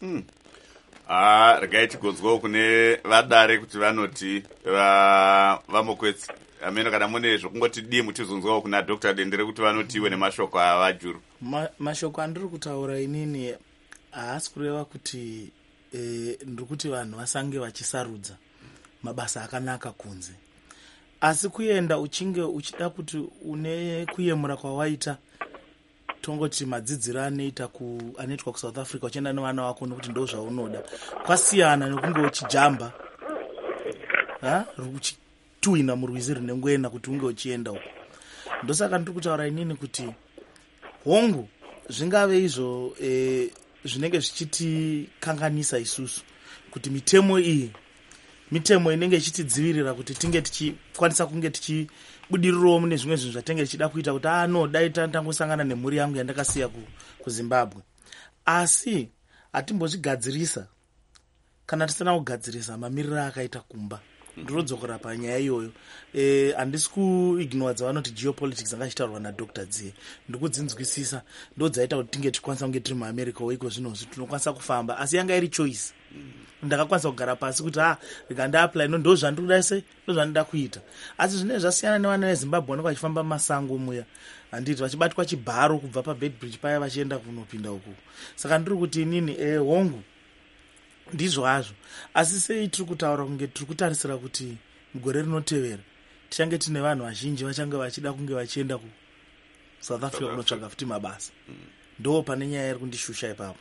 Regai tigodzwawo kune vadare kuti vanoti vamukwetsi. Ameno kana mune zvokungoti dimu tizonzwawo kuna Dr. Dendere kuti vanotiwe nemashoko avajuru. Mashoko andiri kutaura inini haasi kureva kuti ndiri kuti vanhu vasange vachisarudza mabasa akanaka kunze. Asi kuenda uchinge uchida kuti une kuyemura kwawaita tongoti madzidziro anoitwa kuSouth Africa uchienda nevana wako nokuti ndo zvaunoda kwasiyana nekunge uchijamba uchitwina murwizi rune ngwena kuti unge uchienda uko. Ndosaka ndiri kutaura inini kuti hongu zvingave izvo zvinenge zvichitikanganisa isusu kuti mitemo iyi mitemo inenge ichitidzivirira kuti tinge tichikwanisa kunge tichibudirirawo mune zvimwe zvinhu zvatinenge tichida kuita kuti no dai tangosangana nemhuri yangu yandakasiya kuZimbabwe, asi hatimbozvigadzirisa kana tisina kugadzirisa mamiriro akaita kumba. Ndinodzokera panyaya iyoyo. Handisi kuignore dzavanoti geopolitics angachitaurwa naDr. Dziye. Ndikudzinzwisisa ndodzaita kuti tinge tichikwanisa kunge tiri muAmerica weiko zvino tinokwanisa kufamba, asi yanga iri choice. Ndakakwanisa kugara pasi kuti ndikandiapply ndo zvandinoda se ndo zvandinoda kuita. Asi zvinenge zvasiyana nevana veZimbabwe vanenge vachifamba mumasango muya, handiti vachibatwa chibharo kubva paBedbridge paya vachienda kunopinda uku. Saka ndiri kuti inini hongu ndizvo hazvo, asi sei tiri kutaura kunge tiri kutarisira kuti mugore rinotevera tichange tine vanhu vazhinji vachange vachida kunge vachienda kuSouth Africa kunotsvaga futi mabasa. Ndo pane nyaya iri kundishusha ipapo.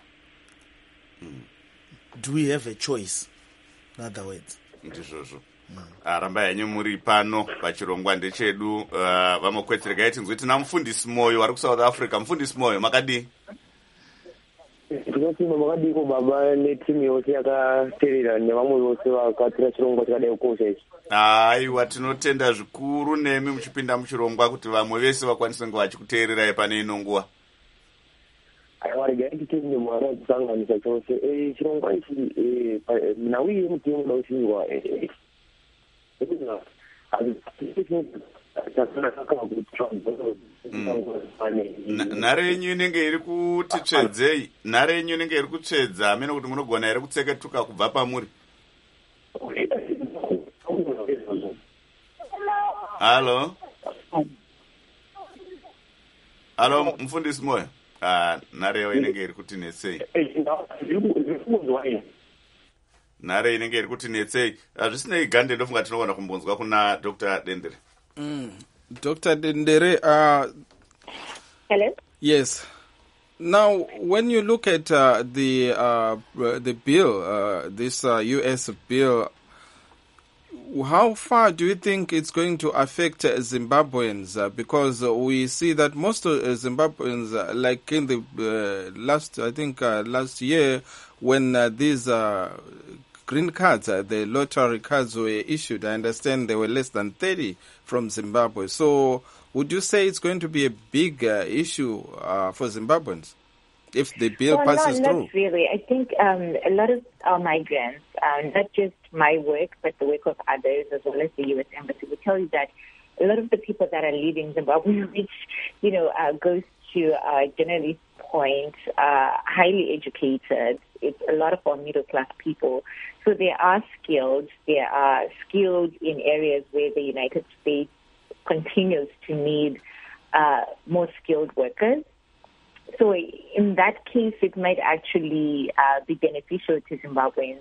Do we have a choice? In other words, ndizvozvo. Ramba yanyu muri pano pachirongwa ndechedu. Vamokwetsereka tinzwe tina mufundisi Moyo ari kuSouth Africa. Mufundisi Moyo makadi ndinotima makadiko baba netimu yose yakateerera nevamwe vose vakatira chirongwa chakadai kukosha ichi. Aiwa, tinotenda zvikuru nemi muchipinda muchirongwa kuti vamwe vese vakwanise kunge vachikuteererai pane ino nguva. Aiwa, regai titende mwana kusanganisa chose chirongwa ichi nawiye mutemo unoda kushingwa nhare yenyu inenge iri kuti tsvedzei, nhare yenyu inenge iri kutsvedza amene kuti munogona here kutseketuka kubva pamuri. Halo mufundisi Moyo, nhare yawo inenge iri kuti netsei, nhare inenge iri kuti netsei. Zvisinei gande ndofunga tinogona kumbonzwa kuna Dr. Dendere. Dr. Dendere, Hello? Yes. Now, when you look at the bill, this U.S. bill, how far do you think it's going to affect Zimbabweans? Because we see that most of Zimbabweans, like in the last year, when these green cards, the lottery cards were issued, I understand there were less than 30 from Zimbabwe. So would you say it's going to be a big issue for Zimbabweans if the bill passes through? Not really. I think a lot of our migrants, not just my work, but the work of others, as well as the U.S. Embassy, will tell you that a lot of the people that are leaving Zimbabwe, which, goes to generally point, highly educated. It's a lot of our middle-class people. So they are skilled. They are skilled in areas where the United States continues to need more skilled workers. So in that case, it might actually be beneficial to Zimbabweans.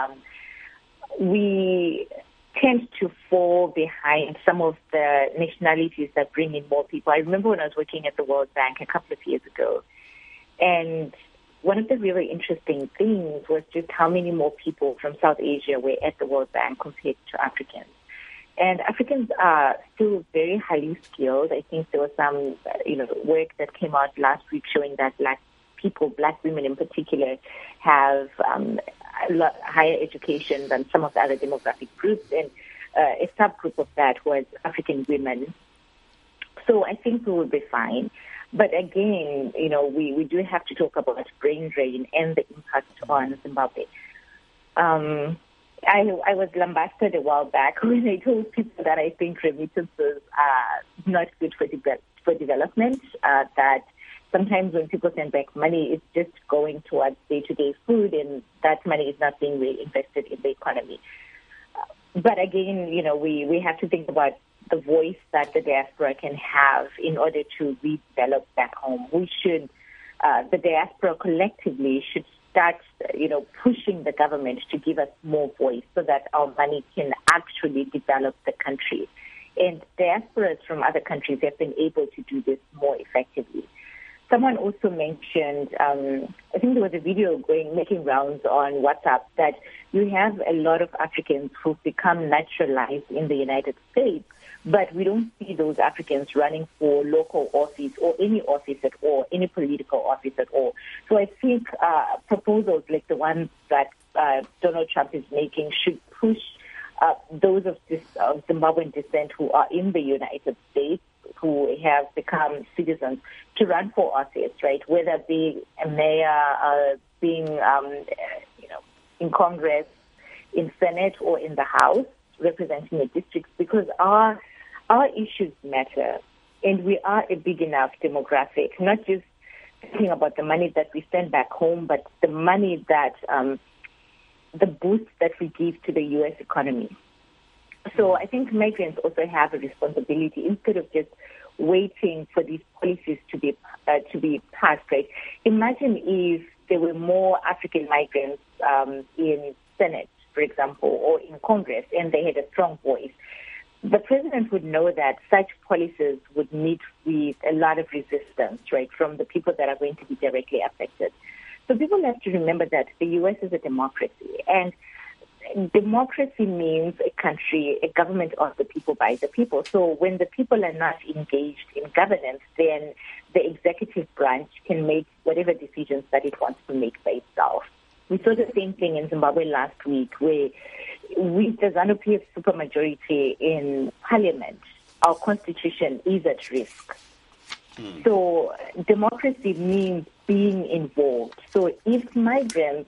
We tend to fall behind some of the nationalities that bring in more people. I remember when I was working at the World Bank a couple of years ago, and one of the really interesting things was just how many more people from South Asia were at the World Bank compared to Africans. And Africans are still very highly skilled. I think there was some, work that came out last week showing that Black women in particular, have a lot higher education than some of the other demographic groups. And a subgroup of that was African women. So I think we will be fine. But again, we do have to talk about brain drain and the impact on Zimbabwe. I was lambasted a while back when I told people that I think remittances are not good for development, that sometimes when people send back money, it's just going towards day-to-day food, and that money is not being reinvested in the economy. But again, we have to think about the voice that the diaspora can have in order to redevelop back home. We should, the diaspora collectively should start, pushing the government to give us more voice so that our money can actually develop the country. And diasporas from other countries have been able to do this more effectively. someone also mentioned, I think there was a video making rounds on WhatsApp, that you have a lot of Africans who've become naturalized in the United States, but we don't see those Africans running for local office or any office at all, any political office at all. So I think proposals like the ones that Donald Trump is making should push those of Zimbabwean descent who are in the United States, who have become citizens, to run for office, right? Whether be a mayor, being in Congress, in Senate, or in the House, representing the districts, because our issues matter, and we are a big enough demographic, not just thinking about the money that we send back home, but the money that, the boost that we give to the U.S. economy. So I think migrants also have a responsibility, instead of just waiting for these policies to be passed, right? Imagine if there were more African migrants in Senate, for example, or in Congress, and they had a strong voice. The president would know that such policies would meet with a lot of resistance, right, from the people that are going to be directly affected. So people have to remember that the U.S. is a democracy, and democracy means a country, a government of the people, by the people. So when the people are not engaged in governance, then the executive branch can make whatever decisions that it wants to make by itself. We saw the same thing in Zimbabwe last week, where with the ZANU-PF supermajority in parliament, our constitution is at risk. So democracy means being involved. So if migrants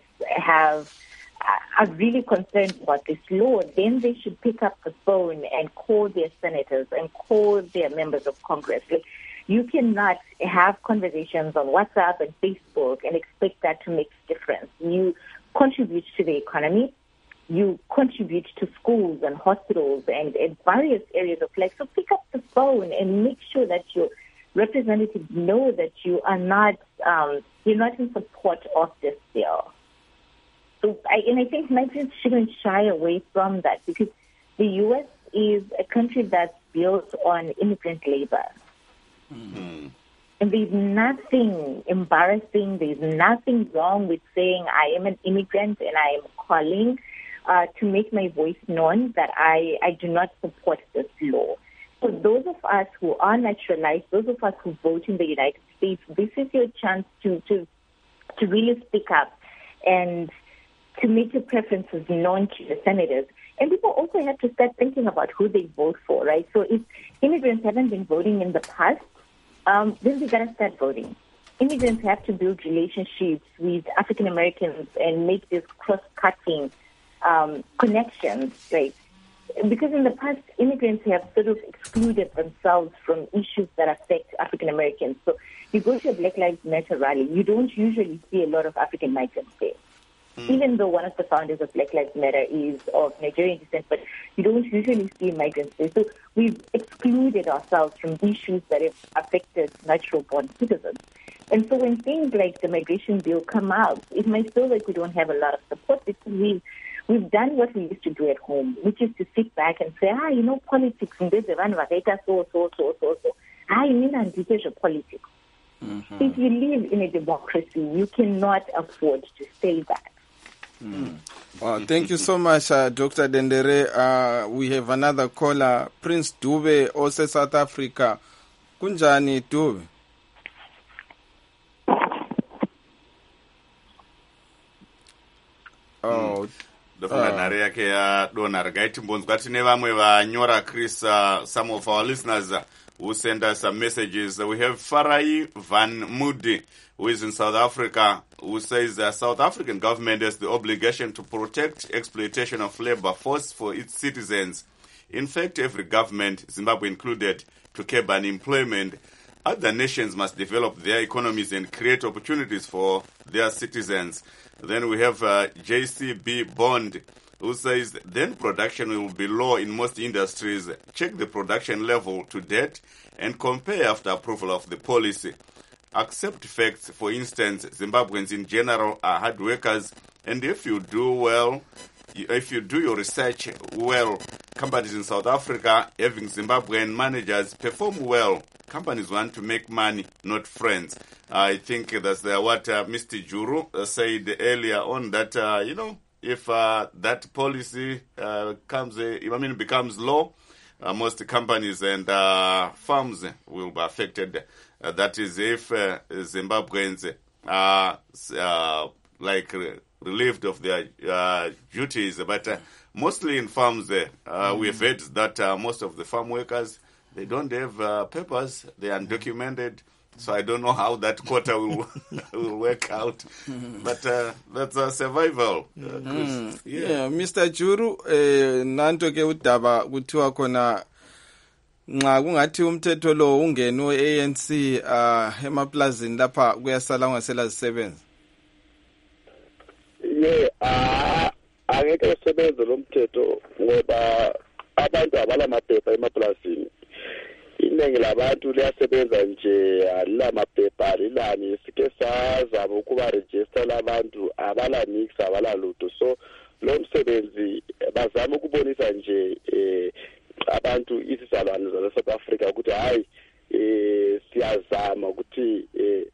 are really concerned about this law, then they should pick up the phone and call their senators and call their members of Congress. Like, you cannot have conversations on WhatsApp and Facebook and expect that to make a difference. You contribute to the economy. You contribute to schools and hospitals and various areas of life. So pick up the phone and make sure that your representatives know that you are not, you're not in support of this bill. So I think migrants shouldn't shy away from that, because the U.S. is a country that's built on immigrant labor. Mm-hmm. And there's nothing embarrassing, there's nothing wrong with saying I am an immigrant and I am calling to make my voice known that I do not support this law. So those of us who are naturalized, those of us who vote in the United States, this is your chance to really speak up and to make your preferences known to the senators. And people also have to start thinking about who they vote for, right? So if immigrants haven't been voting in the past, then we got to start voting. Immigrants have to build relationships with African Americans and make these cross-cutting connections, right? Because in the past, immigrants have sort of excluded themselves from issues that affect African Americans. So you go to a Black Lives Matter rally, you don't usually see a lot of African migrants there. Even though one of the founders of Black Lives Matter is of Nigerian descent, but you don't usually see migrants there. So we've excluded ourselves from issues that have affected natural-born citizens. And so when things like the migration bill come out, it might feel like we don't have a lot of support, because we've done what we used to do at home, which is to sit back and say, politics, and there's a run of so. I mean, politics. Mm-hmm. If you live in a democracy, you cannot afford to say that. Well, thank you so much, Dr. Dendere. We have another caller, Prince Dube, also South Africa. Kunjani Dube? Oh, ndofunga nhare yake yadonha regai timbonzwa tine vamwe vanyora Chris, some of our listeners who send us some messages. We have Farai Van Moody, who is in South Africa, who says the South African government has the obligation to protect exploitation of labor force for its citizens. In fact, every government, Zimbabwe included, to curb unemployment. Other nations must develop their economies and create opportunities for their citizens. Then we have JCB Bond, who says then production will be low in most industries. Check the production level to date and compare after approval of the policy. Accept facts. For instance, Zimbabweans in general are hard workers, and if you do your research well, companies in South Africa having Zimbabwean managers perform well. companies want to make money, not friends. I think that's what Mr. Juru said earlier on, that, if that policy becomes law, most companies and farms will be affected. That is if Zimbabweans are relieved of their duties. But mostly in farms, we've heard that most of the farm workers, they don't have papers, they are undocumented. So I don't know how that quota will work out. But that's a survival. Yeah, Mr. Juru, nanto ke udaba kuthiwa khona nxa kungathi umthetho lo ungeno ANC emaplazini lapha kuyasala ungasela zisebenza. Angeke usebenze lo mthetho ngoba abantu abalamaphepha emaplazini. Iningi labantu liyasebenza nje alilamaphepha lilani, sike sazama ukuba register labantu abalanix abalalutho. So lo msebenzi bazama ukubonisa nje abantu isizalwane za South Africa ukuthi hayi siyazama ukuthi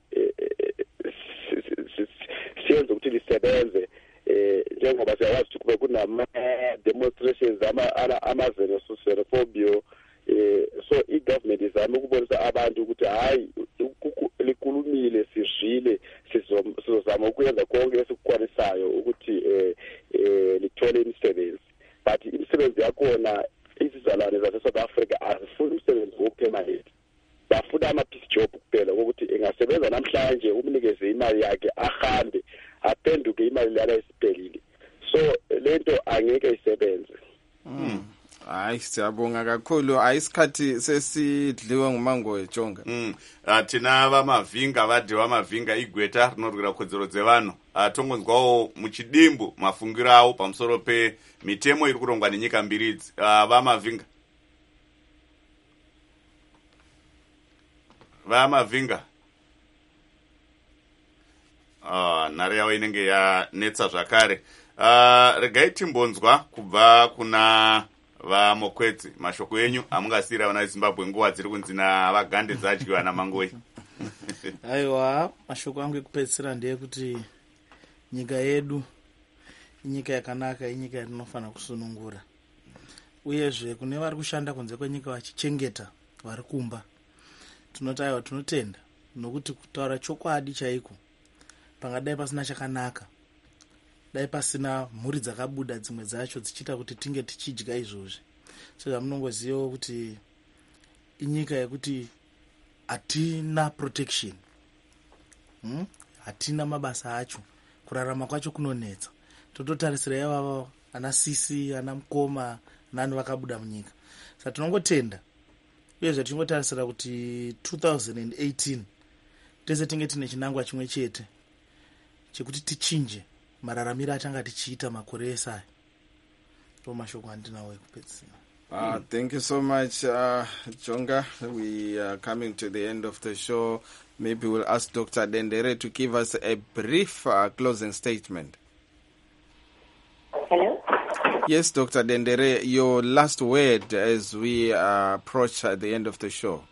siyenze ukuthi lisebenze njengoba siyawazi ukuthi kube kunama demonstrations ama-xenophobia. So i-government izama ukubonisa abantu ukuthi hayi likhulumile sishile sizozama ukuyenza konke esikukwanisayo ukuthi lithole imisebenzi. But imisebenzi yakhona izizalwane zase-South Africa azifuni umsebenzi wokupermanent, bafuna ama-piece job kuphela kokuthi engasebenza namhlanje umnikeze imali yakhe ahambe aphenduke imali lana isiphelile. So lento angeke isebenze. Hayi siyabonga kakhulu, ayisikhathi sesidliwe ngumango wejonga. Tina vamavinga vadhi vamavinga igweta rinorwira kodzero dzevanhu tongonzwawo muchidimbu mafungiro avo pamusoro pemitemo iri kurongwa nenyika mbiri idzi. Vamavinga nhare yavo inenge yanetsa zvakare. Regai timbonzwa kubva kuna vamokwedzi mashoko enyu amungasiyira vana vezimbabwe nguva dziri kunzi navagande dzadyiwa namangoi. Aiwa, mashoko angu ekupedzisira ndeyekuti nyika yedu inyika yakanaka, inyika yatinofanira kusunungura. Uyezve kune vari kushanda kunze kwenyika vachichengeta vari kumba, tinoti aiwa tinotenda, nokuti kutaura chokwadi chaiko pangadai pasina chakanaka, dai pasina mhuri dzakabuda dzimwe dzacho dzichiita kuti tinge tichidya izvozvi. So zvamunongozivawo kuti inyika yekuti hatina protection, hatina mabasa acho, kurarama kwacho kunonetsa. Tototarisira ivavo ana Sisi, ana Mukoma, nani vakabuda munyika. Saka tinongotenda uyezve tingotarisira kuti 2018 tese tinge tine chinangwa chimwe chete chekuti tichinje mararamiro atanga tichiita makore esaya. Mashoko andinawo ekupedzisira. Thank you so much, Jonga. We are coming to the end of the show. Maybe we'll ask Dr. Dendere to give us a brief closing statement. Hello? Yes, Dr. Dendere, your last word as we approach the end of the show.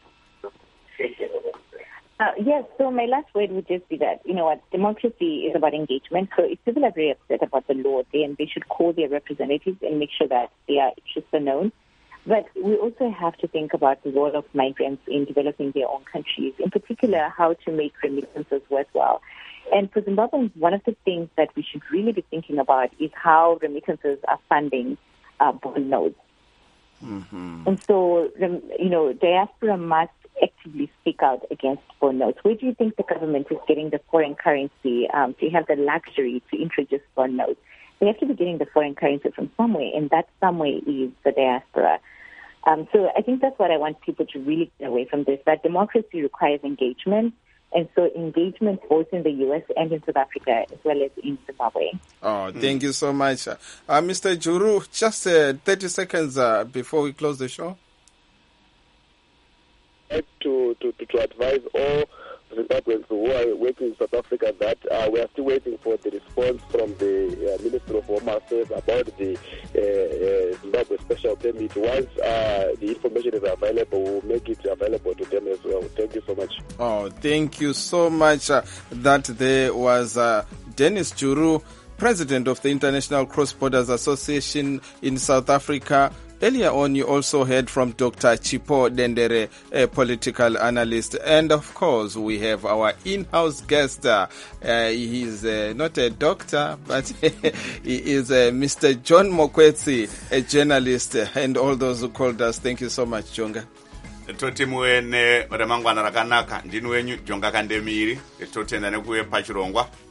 Yes, so my last word would just be that, you know what, democracy is about engagement. So if people are very upset about the law, then they should call their representatives and make sure that their interests are known. But we also have to think about the role of migrants in developing their own countries, in particular how to make remittances worthwhile. And for Zimbabweans, one of the things that we should really be thinking about is how remittances are funding bond notes. And so, you know, diaspora must actively speak out against bond notes. Where do you think the government is getting the foreign currency to have the luxury to introduce bond notes? They have to be getting the foreign currency from somewhere, and that somewhere is the diaspora. So I think that's what I want people to really get away from this, that democracy requires engagement, and so engagement both in the U.S. and in South Africa, as well as in Zimbabwe. Thank you so much. Mr. Juru, just 30 seconds before we close the show. To advise all Zimbabweans who are working in South Africa that we are still waiting for the response from the Minister of Home Affairs about the Zimbabwe special permit. Once the information is available, we'll make it available to them as well. Thank you so much. Oh, thank you so much. That there was Dennis Juru, President of the International Cross Borders Association in South Africa. Earlier on, you also heard from Dr. Chipo Dendere, a political analyst. And of course, we have our in-house guest. He is not a doctor, but he is Mr. John Mokwetsi, a journalist, and all those who called us. Thank you so much, Jonga. Toti muene remangwana rakanaka ndini wenyu Jonga Kandemiri totenda nekuwe pachirongwa.